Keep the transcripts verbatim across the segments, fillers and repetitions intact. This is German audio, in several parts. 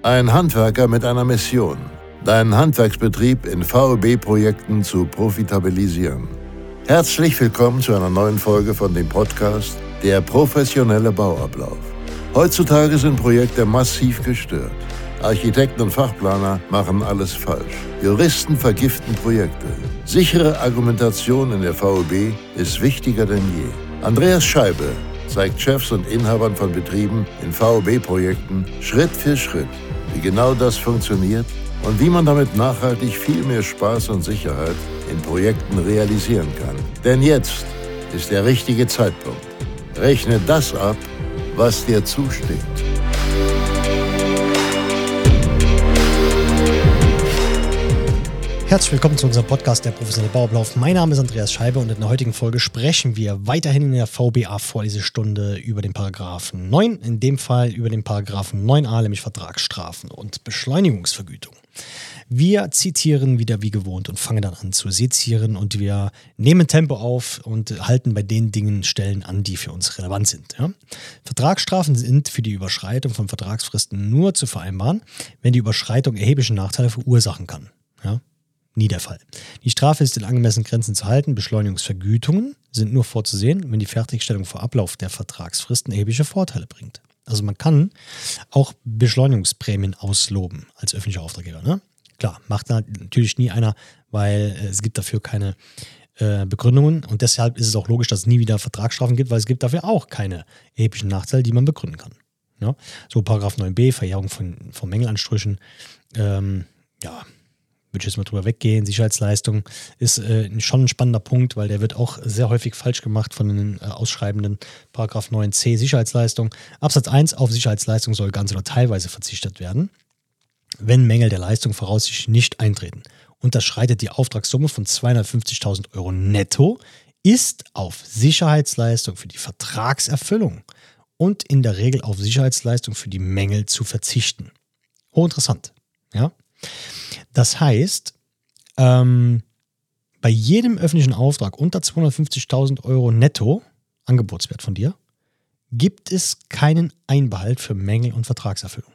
Ein Handwerker mit einer Mission: deinen Handwerksbetrieb in V E B-Projekten zu profitabilisieren. Herzlich willkommen zu einer neuen Folge von dem Podcast Der professionelle Bauablauf. Heutzutage sind Projekte massiv gestört. Architekten und Fachplaner machen alles falsch. Juristen vergiften Projekte. Sichere Argumentation in der V E B ist wichtiger denn je. Andreas Scheibe zeigt Chefs und Inhabern von Betrieben in V E B-Projekten Schritt für Schritt, wie genau das funktioniert und wie man damit nachhaltig viel mehr Spaß und Sicherheit in Projekten realisieren kann. Denn jetzt ist der richtige Zeitpunkt. Rechne das ab, was dir zusteht. Herzlich willkommen zu unserem Podcast Der professionelle Bauablauf. Mein Name ist Andreas Scheibe und in der heutigen Folge sprechen wir weiterhin in der V B A-Vorlesestunde über den Paragraphen neun, in dem Fall über den Paragraphen neun a, nämlich Vertragsstrafen und Beschleunigungsvergütung. Wir zitieren wieder wie gewohnt und fangen dann an zu sezieren und wir nehmen Tempo auf und halten bei den Dingen Stellen an, die für uns relevant sind. Ja? Vertragsstrafen sind für die Überschreitung von Vertragsfristen nur zu vereinbaren, wenn die Überschreitung erhebliche Nachteile verursachen kann. Ja? Nie der Fall. Die Strafe ist in angemessenen Grenzen zu halten. Beschleunigungsvergütungen sind nur vorzusehen, wenn die Fertigstellung vor Ablauf der Vertragsfristen erhebliche Vorteile bringt. Also man kann auch Beschleunigungsprämien ausloben als öffentlicher Auftraggeber. Ne? Klar, macht natürlich nie einer, weil es gibt dafür keine äh, Begründungen und deshalb ist es auch logisch, dass es nie wieder Vertragsstrafen gibt, weil es gibt dafür auch keine erheblichen Nachteile, die man begründen kann. Ja? So Paragraph neun b, Verjährung von, von Mängelansprüchen, ähm, ja, würde ich jetzt mal drüber weggehen. Sicherheitsleistung ist äh, schon ein spannender Punkt, weil der wird auch sehr häufig falsch gemacht von den äh, Ausschreibenden. Paragraph neun c, Sicherheitsleistung. Absatz eins, auf Sicherheitsleistung soll ganz oder teilweise verzichtet werden, wenn Mängel der Leistung voraussichtlich nicht eintreten. Unterschreitet die Auftragssumme von zweihundertfünfzigtausend Euro netto, ist auf Sicherheitsleistung für die Vertragserfüllung und in der Regel auf Sicherheitsleistung für die Mängel zu verzichten. Hochinteressant, ja. Das heißt, ähm, bei jedem öffentlichen Auftrag unter zweihundertfünfzigtausend Euro netto, Angebotswert von dir, gibt es keinen Einbehalt für Mängel und Vertragserfüllung.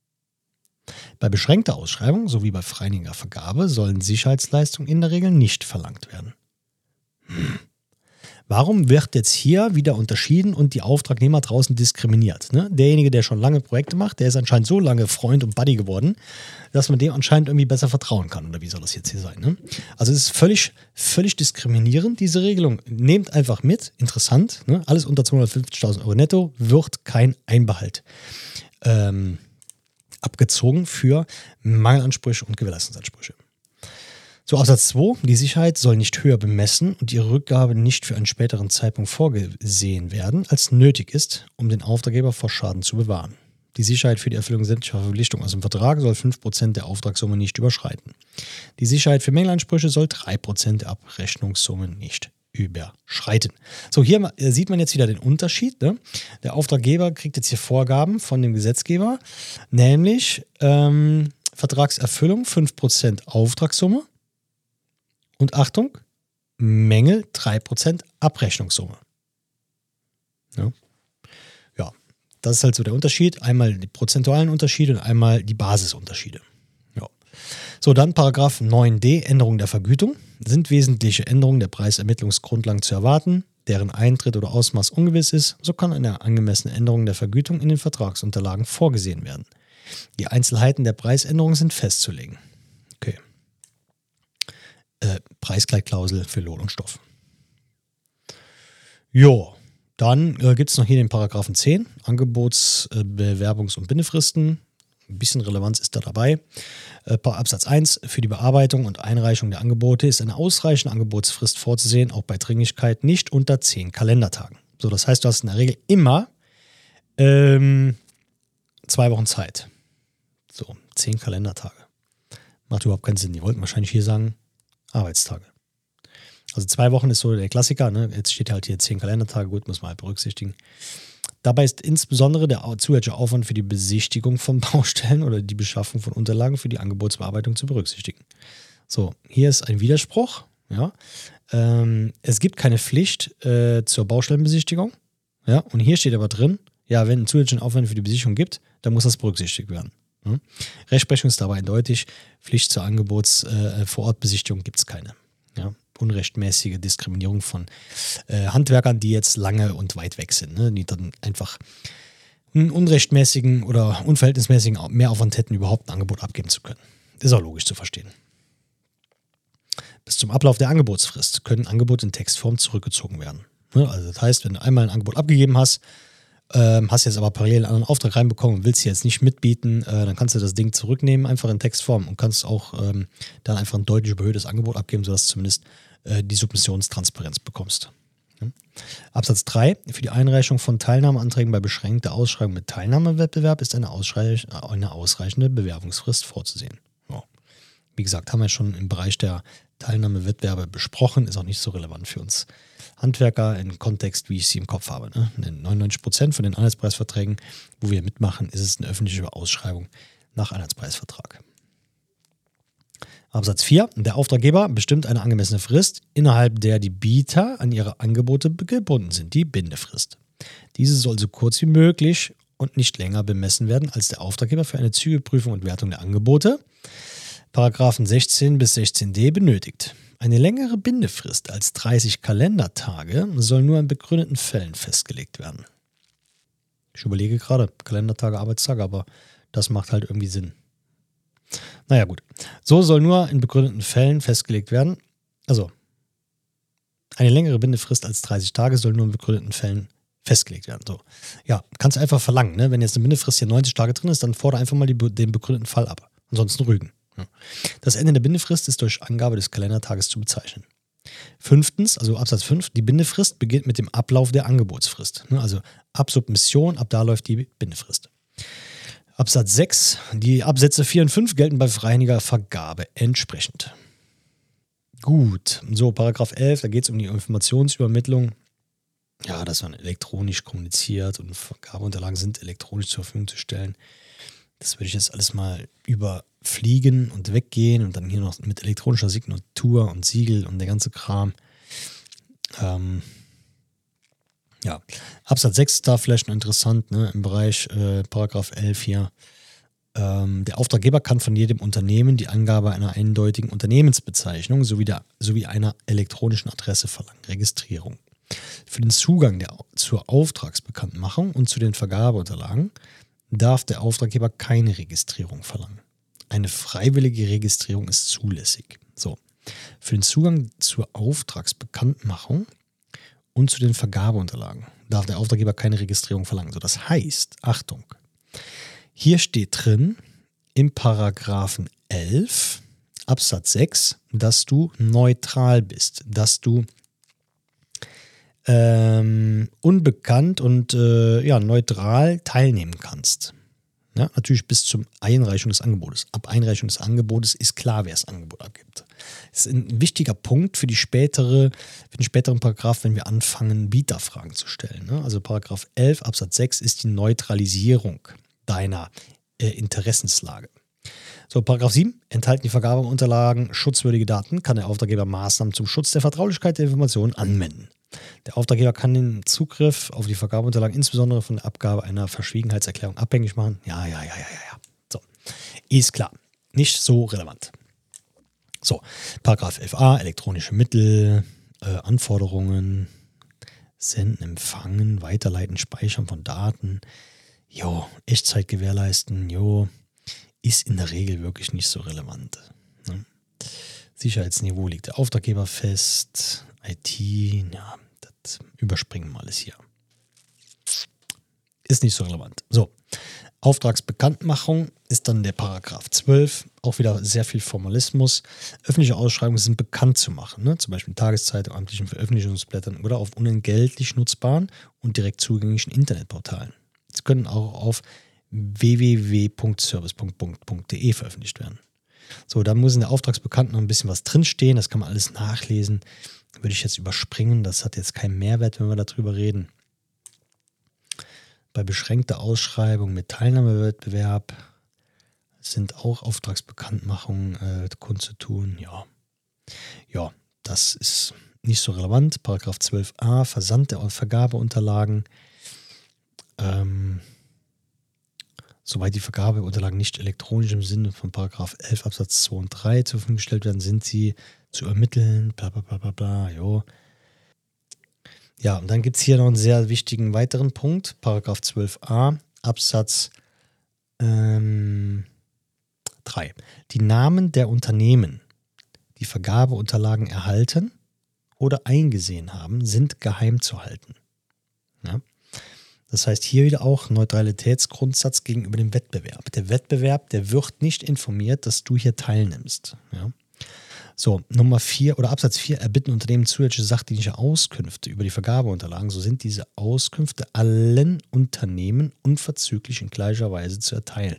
Bei beschränkter Ausschreibung sowie bei freihändiger Vergabe sollen Sicherheitsleistungen in der Regel nicht verlangt werden. Hm. Warum wird jetzt hier wieder unterschieden und die Auftragnehmer draußen diskriminiert? Ne? Derjenige, der schon lange Projekte macht, der ist anscheinend so lange Freund und Buddy geworden, dass man dem anscheinend irgendwie besser vertrauen kann. Oder wie soll das jetzt hier sein? Ne? Also es ist völlig, völlig diskriminierend, diese Regelung. Nehmt einfach mit, interessant, ne? Alles unter zweihundertfünfzigtausend Euro netto wird kein Einbehalt ähm, abgezogen für Mangelansprüche und Gewährleistungsansprüche. So, Absatz zwei, die Sicherheit soll nicht höher bemessen und ihre Rückgabe nicht für einen späteren Zeitpunkt vorgesehen werden, als nötig ist, um den Auftraggeber vor Schaden zu bewahren. Die Sicherheit für die Erfüllung sämtlicher Verpflichtungen aus dem Vertrag soll fünf Prozent der Auftragssumme nicht überschreiten. Die Sicherheit für Mängelansprüche soll drei Prozent der Abrechnungssumme nicht überschreiten. So, hier sieht man jetzt wieder den Unterschied. Ne? Der Auftraggeber kriegt jetzt hier Vorgaben von dem Gesetzgeber, nämlich ähm, Vertragserfüllung fünf Prozent Auftragssumme. Und Achtung, Mängel drei Prozent Abrechnungssumme. Ja. ja, das ist halt so der Unterschied. Einmal die prozentualen Unterschiede und einmal die Basisunterschiede. Ja. So, dann Paragraph neun d, Änderung der Vergütung. Sind wesentliche Änderungen der Preisermittlungsgrundlagen zu erwarten, deren Eintritt oder Ausmaß ungewiss ist, so kann eine angemessene Änderung der Vergütung in den Vertragsunterlagen vorgesehen werden. Die Einzelheiten der Preisänderung sind festzulegen. Okay. Äh, Preisgleitklausel für Lohn und Stoff. Jo, dann äh, gibt es noch hier den Paragraphen zehn, Angebots-, äh, Bewerbungs- und Bindefristen. Ein bisschen Relevanz ist da dabei. Äh, Absatz eins, für die Bearbeitung und Einreichung der Angebote ist eine ausreichende Angebotsfrist vorzusehen, auch bei Dringlichkeit nicht unter zehn Kalendertagen. So, das heißt, du hast in der Regel immer ähm, zwei Wochen Zeit. So, zehn Kalendertage. Macht überhaupt keinen Sinn. Die wollten wahrscheinlich hier sagen, Arbeitstage. Also zwei Wochen ist so der Klassiker. Ne? Jetzt steht halt hier zehn Kalendertage, gut, muss man halt berücksichtigen. Dabei ist insbesondere der zusätzliche Aufwand für die Besichtigung von Baustellen oder die Beschaffung von Unterlagen für die Angebotsbearbeitung zu berücksichtigen. So, hier ist ein Widerspruch. Ja? Ähm, es gibt keine Pflicht äh, zur Baustellenbesichtigung. Ja? Und hier steht aber drin, ja, wenn es zusätzlichen Aufwand für die Besichtigung gibt, dann muss das berücksichtigt werden. Hm? Rechtsprechung ist dabei eindeutig. Pflicht zur Angebots-Vorortbesichtigung äh, gibt es keine. Ja? Unrechtmäßige Diskriminierung von äh, Handwerkern, die jetzt lange und weit weg sind, ne? Die dann einfach einen unrechtmäßigen oder unverhältnismäßigen Mehraufwand hätten, überhaupt ein Angebot abgeben zu können. Ist auch logisch zu verstehen. Bis zum Ablauf der Angebotsfrist können Angebote in Textform zurückgezogen werden. Also das heißt, wenn du einmal ein Angebot abgegeben hast, ähm, hast jetzt aber parallel einen anderen Auftrag reinbekommen und willst hier jetzt nicht mitbieten, äh, dann kannst du das Ding zurücknehmen, einfach in Textform und kannst auch ähm, dann einfach ein deutlich überhöhtes Angebot abgeben, sodass du zumindest äh, die Submissionstransparenz bekommst. Ja. Absatz drei. Für die Einreichung von Teilnahmeanträgen bei beschränkter Ausschreibung mit Teilnahmewettbewerb ist eine, ausreich- eine ausreichende Bewerbungsfrist vorzusehen. Ja. Wie gesagt, haben wir schon im Bereich der Teilnahmewettbewerbe besprochen, ist auch nicht so relevant für uns Handwerker im Kontext, wie ich sie im Kopf habe. Ne? In neunundneunzig Prozent von den Einheitspreisverträgen, wo wir mitmachen, ist es eine öffentliche Ausschreibung nach Einheitspreisvertrag. Absatz vier. Der Auftraggeber bestimmt eine angemessene Frist, innerhalb der die Bieter an ihre Angebote gebunden sind, die Bindefrist. Diese soll so kurz wie möglich und nicht länger bemessen werden, als der Auftraggeber für eine zügige Prüfung und Wertung der Angebote Paragraphen sechzehn bis sechzehn d benötigt. Eine längere Bindefrist als dreißig Kalendertage soll nur in begründeten Fällen festgelegt werden. Ich überlege gerade, Kalendertage, Arbeitstage, aber das macht halt irgendwie Sinn. Naja gut, so soll nur in begründeten Fällen festgelegt werden. Also, eine längere Bindefrist als dreißig Tage soll nur in begründeten Fällen festgelegt werden. So. Ja, kannst du einfach verlangen, ne? Wenn jetzt eine Bindefrist hier neunzig Tage drin ist, dann fordere einfach mal die, den begründeten Fall ab. Ansonsten rügen. Das Ende der Bindefrist ist durch Angabe des Kalendertages zu bezeichnen. Fünftens, also Absatz fünf, die Bindefrist beginnt mit dem Ablauf der Angebotsfrist. Also ab Submission, ab da läuft die Bindefrist. Absatz sechs, die Absätze vier und fünf gelten bei freihändiger Vergabe entsprechend. Gut, so Paragraph elf, da geht es um die Informationsübermittlung. Ja, dass man elektronisch kommuniziert und Vergabeunterlagen sind elektronisch zur Verfügung zu stellen. Das würde ich jetzt alles mal überfliegen und weggehen und dann hier noch mit elektronischer Signatur und Siegel und der ganze Kram. Ähm, ja, Absatz sechs ist da vielleicht noch interessant, ne, im Bereich äh, Paragraph elf hier. Ähm, der Auftraggeber kann von jedem Unternehmen die Angabe einer eindeutigen Unternehmensbezeichnung sowie, der, sowie einer elektronischen Adresse verlangen, Registrierung. Für den Zugang der, zur Auftragsbekanntmachung und zu den Vergabeunterlagen darf der Auftraggeber keine Registrierung verlangen. Eine freiwillige Registrierung ist zulässig. So. Für den Zugang zur Auftragsbekanntmachung und zu den Vergabeunterlagen darf der Auftraggeber keine Registrierung verlangen. So, das heißt, Achtung, hier steht drin im Paragraphen elf Absatz sechs, dass du neutral bist, dass du Ähm, unbekannt und äh, ja, neutral teilnehmen kannst. Ja, natürlich bis zur Einreichung des Angebotes. Ab Einreichung des Angebotes ist klar, wer das Angebot abgibt. Das ist ein wichtiger Punkt für, die spätere, für den späteren Paragraph, wenn wir anfangen, Bieterfragen zu stellen. Ne? Also Paragraph elf Absatz sechs ist die Neutralisierung deiner äh, Interessenslage. So, Paragraph sieben, enthalten die Vergabeunterlagen schutzwürdige Daten, kann der Auftraggeber Maßnahmen zum Schutz der Vertraulichkeit der Informationen anwenden. Der Auftraggeber kann den Zugriff auf die Vergabeunterlagen insbesondere von der Abgabe einer Verschwiegenheitserklärung abhängig machen. Ja, ja, ja, ja, ja, ja. So, ist klar. Nicht so relevant. So, Paragraph elf a, elektronische Mittel, äh, Anforderungen, Senden, Empfangen, Weiterleiten, Speichern von Daten. Jo, Echtzeit gewährleisten, jo, ist in der Regel wirklich nicht so relevant. Ne? Sicherheitsniveau liegt der Auftraggeber fest. I T, ja, das überspringen wir alles hier. Ist nicht so relevant. So, Auftragsbekanntmachung ist dann der Paragraph zwölf, auch wieder sehr viel Formalismus. Öffentliche Ausschreibungen sind bekannt zu machen, ne? Zum Beispiel in Tageszeitungen, amtlichen Veröffentlichungsblättern oder auf unentgeltlich nutzbaren und direkt zugänglichen Internetportalen. Sie können auch auf w w w punkt service punkt bund punkt d e veröffentlicht werden. So, da muss in der Auftragsbekannt noch ein bisschen was drinstehen, das kann man alles nachlesen. Würde ich jetzt überspringen, das hat jetzt keinen Mehrwert, wenn wir darüber reden. Bei beschränkter Ausschreibung mit Teilnahmewettbewerb sind auch Auftragsbekanntmachungen äh, kundzutun. Ja. ja, das ist nicht so relevant. Paragraph zwölf a, Versand der Vergabeunterlagen. Ähm, Soweit die Vergabeunterlagen nicht elektronisch im Sinne von Paragraph elf Absatz zwei und drei zur Verfügung gestellt werden, sind sie zu ermitteln, bla bla bla bla bla, jo. Ja, und dann gibt es hier noch einen sehr wichtigen weiteren Punkt, Paragraph zwölf a Absatz ähm, drei. Die Namen der Unternehmen, die Vergabeunterlagen erhalten oder eingesehen haben, sind geheim zu halten. Ja? Das heißt hier wieder auch Neutralitätsgrundsatz gegenüber dem Wettbewerb. Der Wettbewerb, der wird nicht informiert, dass du hier teilnimmst. Ja? So, Nummer vier oder Absatz vier, erbitten Unternehmen zusätzliche sachdienliche Auskünfte über die Vergabeunterlagen. So sind diese Auskünfte allen Unternehmen unverzüglich in gleicher Weise zu erteilen.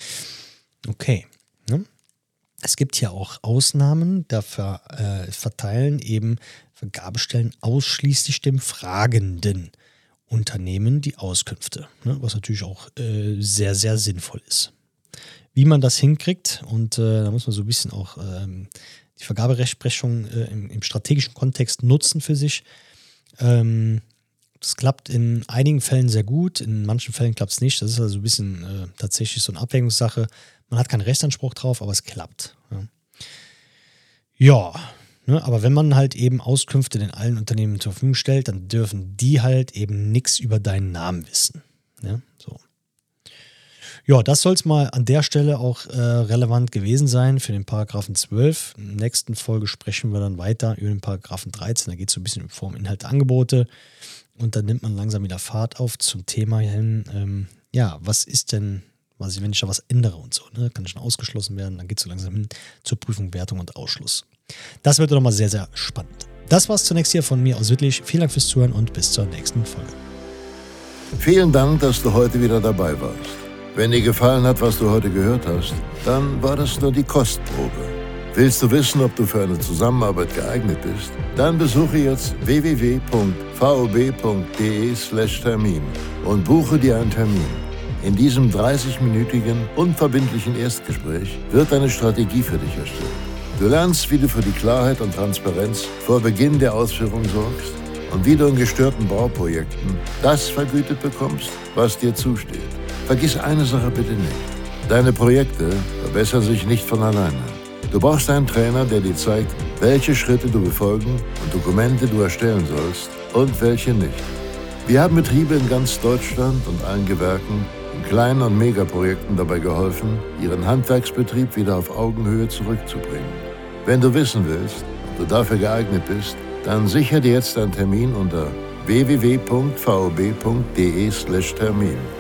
Okay. Ne? Es gibt hier auch Ausnahmen, dafür äh, verteilen eben Vergabestellen ausschließlich dem fragenden Unternehmen die Auskünfte, ne? Was natürlich auch äh, sehr, sehr sinnvoll ist. Wie man das hinkriegt, und äh, da muss man so ein bisschen auch ähm, die Vergaberechtsprechung äh, im, im strategischen Kontext nutzen für sich. Ähm, das klappt in einigen Fällen sehr gut, in manchen Fällen klappt es nicht. Das ist also ein bisschen äh, tatsächlich so eine Abwägungssache. Man hat keinen Rechtsanspruch drauf, aber es klappt. Ja, ja ne, aber wenn man halt eben Auskünfte den allen Unternehmen zur Verfügung stellt, dann dürfen die halt eben nichts über deinen Namen wissen. Ja, so. Ja, das soll es mal an der Stelle auch äh, relevant gewesen sein für den Paragraphen zwölf. In der nächsten Folge sprechen wir dann weiter über den Paragraphen dreizehn. Da geht es so ein bisschen um Form, Inhalt, Angebote. Und dann nimmt man langsam wieder Fahrt auf zum Thema hin. Ähm, ja, was ist denn, was ich, wenn ich da was ändere und so, ne? Kann ich schon ausgeschlossen werden? Dann geht es so langsam hin zur Prüfung, Wertung und Ausschluss. Das wird doch mal sehr, sehr spannend. Das war's zunächst hier von mir aus Wittlich. Vielen Dank fürs Zuhören und bis zur nächsten Folge. Vielen Dank, dass du heute wieder dabei warst. Wenn dir gefallen hat, was du heute gehört hast, dann war das nur die Kostprobe. Willst du wissen, ob du für eine Zusammenarbeit geeignet bist? Dann besuche jetzt w w w punkt v o b punkt d e slash Termin und buche dir einen Termin. In diesem dreißig-minütigen, unverbindlichen Erstgespräch wird eine Strategie für dich erstellt. Du lernst, wie du für die Klarheit und Transparenz vor Beginn der Ausführung sorgst und wie du in gestörten Bauprojekten das vergütet bekommst, was dir zusteht. Vergiss eine Sache bitte nicht. Deine Projekte verbessern sich nicht von alleine. Du brauchst einen Trainer, der dir zeigt, welche Schritte du befolgen und Dokumente du erstellen sollst und welche nicht. Wir haben Betriebe in ganz Deutschland und allen Gewerken in kleinen und Megaprojekten dabei geholfen, ihren Handwerksbetrieb wieder auf Augenhöhe zurückzubringen. Wenn du wissen willst, ob du dafür geeignet bist, dann sicher dir jetzt einen Termin unter w w w punkt v o b punkt d e slash Termin.